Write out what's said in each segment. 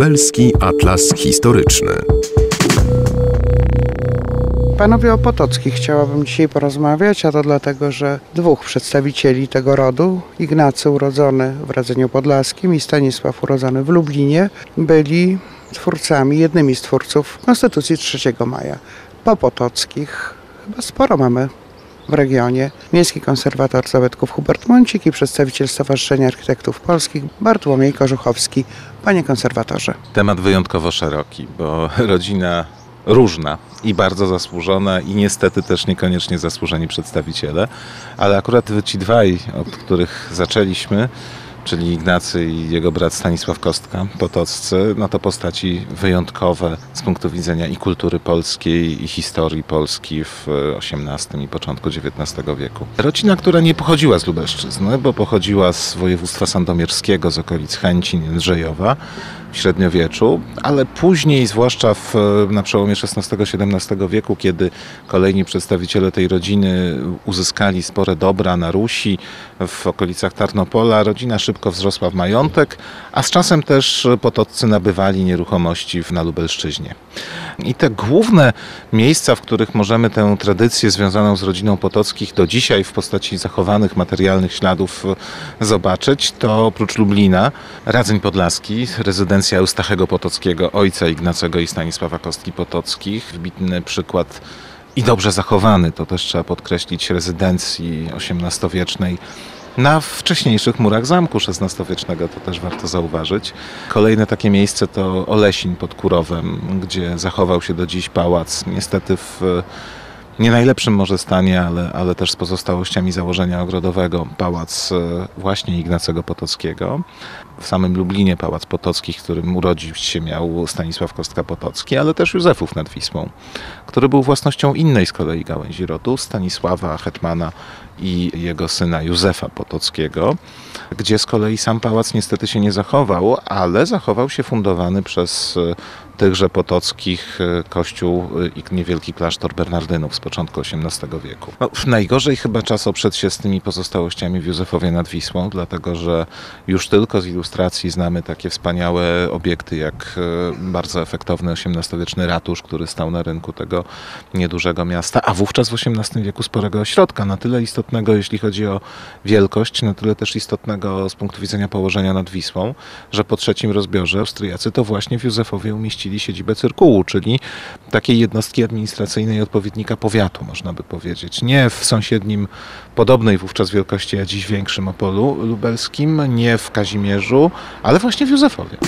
Lubelski Atlas Historyczny. Panowie Opotockich chciałabym dzisiaj porozmawiać, a to dlatego, że dwóch przedstawicieli tego rodu, Ignacy urodzony w Radzeniu Podlaskim i Stanisław urodzony w Lublinie, byli twórcami, jednymi z twórców Konstytucji 3 maja. Po Potockich chyba sporo mamy w regionie. Miejski konserwator zabytków Hubert Mącik i przedstawiciel Stowarzyszenia Architektów Polskich Bartłomiej Korzuchowski. Panie konserwatorze. Temat wyjątkowo szeroki, bo rodzina różna i bardzo zasłużona i niestety też niekoniecznie zasłużeni przedstawiciele, ale akurat ci dwaj, od których zaczęliśmy, czyli Ignacy i jego brat Stanisław Kostka, potoccy, no to postaci wyjątkowe z punktu widzenia i kultury polskiej, i historii Polski w XVIII i początku XIX wieku. Rodzina, która nie pochodziła z Lubelszczyzny, bo pochodziła z województwa sandomierskiego, z okolic Chęcin, Jędrzejowa w średniowieczu, ale później, zwłaszcza na przełomie XVI-XVII wieku, kiedy kolejni przedstawiciele tej rodziny uzyskali spore dobra na Rusi, w okolicach Tarnopola, rodzina szybko wzrosła w majątek, a z czasem też potoccy nabywali nieruchomości na Lubelszczyźnie. I te główne miejsca, w których możemy tę tradycję związaną z rodziną Potockich do dzisiaj w postaci zachowanych materialnych śladów zobaczyć, to oprócz Lublina Radzeń Podlaski, rezydencja Eustachego Potockiego, ojca Ignacego i Stanisława Kostki Potockich, wybitny przykład i dobrze zachowany, to też trzeba podkreślić, rezydencji XVIII-wiecznej na wcześniejszych murach zamku XVI-wiecznego, to też warto zauważyć. Kolejne takie miejsce to Olesin pod Kurowem, gdzie zachował się do dziś pałac, niestety w nie najlepszym może stanie, ale też z pozostałościami założenia ogrodowego, pałac właśnie Ignacego Potockiego. W samym Lublinie pałac Potockich, którym urodzić się miał Stanisław Kostka Potocki, ale też Józefów nad Wisłą, który był własnością innej z kolei gałęzi rodu, Stanisława hetmana i jego syna Józefa Potockiego, gdzie z kolei sam pałac niestety się nie zachował, ale zachował się fundowany przez tychże Potockich kościół i niewielki klasztor Bernardynów z początku XVIII wieku. No, najgorzej chyba czas oprzeć się z tymi pozostałościami w Józefowie nad Wisłą, dlatego że już tylko z ilustracji znamy takie wspaniałe obiekty jak bardzo efektowny XVIII-wieczny ratusz, który stał na rynku tego niedużego miasta, a wówczas w XVIII wieku sporego ośrodka, na tyle istotnego, jeśli chodzi o wielkość, na tyle też istotnego z punktu widzenia położenia nad Wisłą, że po trzecim rozbiorze Austriacy to właśnie w Józefowie umieścili siedzibę cyrkułu, czyli takiej jednostki administracyjnej odpowiednika powiatu, można by powiedzieć. Nie w sąsiednim, podobnej wówczas wielkości, a dziś większym Opolu Lubelskim, nie w Kazimierzu, ale właśnie w Józefowie.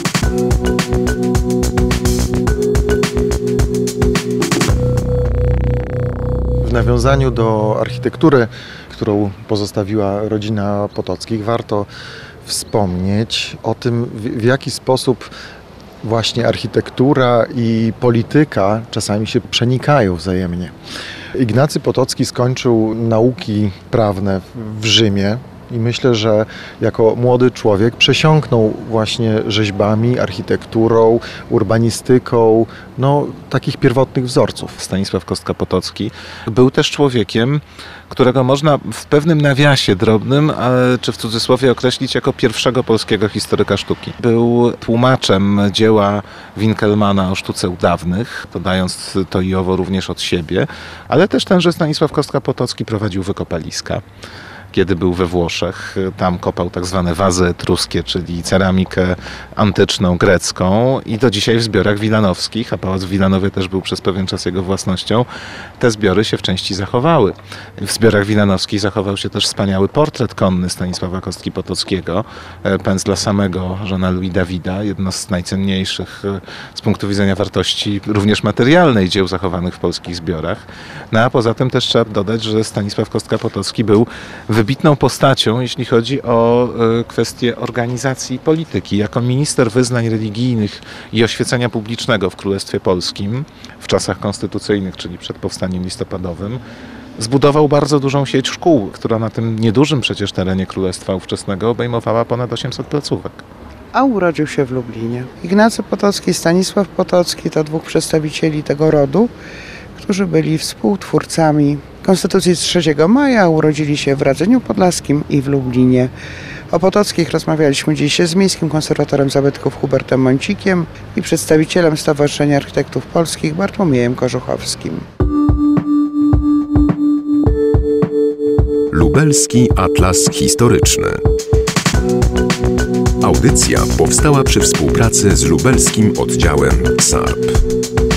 W nawiązaniu do architektury, którą pozostawiła rodzina Potockich, warto wspomnieć o tym, w jaki sposób właśnie architektura i polityka czasami się przenikają wzajemnie. Ignacy Potocki skończył nauki prawne w Rzymie i myślę, że jako młody człowiek przesiąknął właśnie rzeźbami, architekturą, urbanistyką, takich pierwotnych wzorców. Stanisław Kostka Potocki był też człowiekiem, którego można w pewnym nawiasie drobnym, czy w cudzysłowie określić jako pierwszego polskiego historyka sztuki. Był tłumaczem dzieła Winkelmana o sztuce udawnych, dodając to i owo również od siebie, ale też tenże Stanisław Kostka Potocki prowadził wykopaliska. Kiedy był we Włoszech, tam kopał tak zwane wazy etruskie, czyli ceramikę antyczną, grecką i do dzisiaj w zbiorach wilanowskich, a pałac w Wilanowie też był przez pewien czas jego własnością, te zbiory się w części zachowały. W zbiorach wilanowskich zachował się też wspaniały portret konny Stanisława Kostki Potockiego, pędzla samego Jeana Louis Davida, jedno z najcenniejszych z punktu widzenia wartości również materialnej dzieł zachowanych w polskich zbiorach. No a poza tym też trzeba dodać, że Stanisław Kostka Potocki był wybitną postacią, jeśli chodzi o kwestię organizacji i polityki. Jako minister wyznań religijnych i oświecenia publicznego w Królestwie Polskim w czasach konstytucyjnych, czyli przed powstaniem listopadowym, zbudował bardzo dużą sieć szkół, która na tym niedużym przecież terenie Królestwa ówczesnego obejmowała ponad 800 placówek. A urodził się w Lublinie. Ignacy Potocki i Stanisław Potocki to dwóch przedstawicieli tego rodu, którzy byli współtwórcami Konstytucji 3 maja, urodzili się w Radzeniu Podlaskim i w Lublinie. O Potockich rozmawialiśmy dziś z miejskim konserwatorem zabytków Hubertem Mącikiem i przedstawicielem Stowarzyszenia Architektów Polskich Bartłomiejem Korzuchowskim. Lubelski Atlas Historyczny. Audycja powstała przy współpracy z lubelskim oddziałem SARP.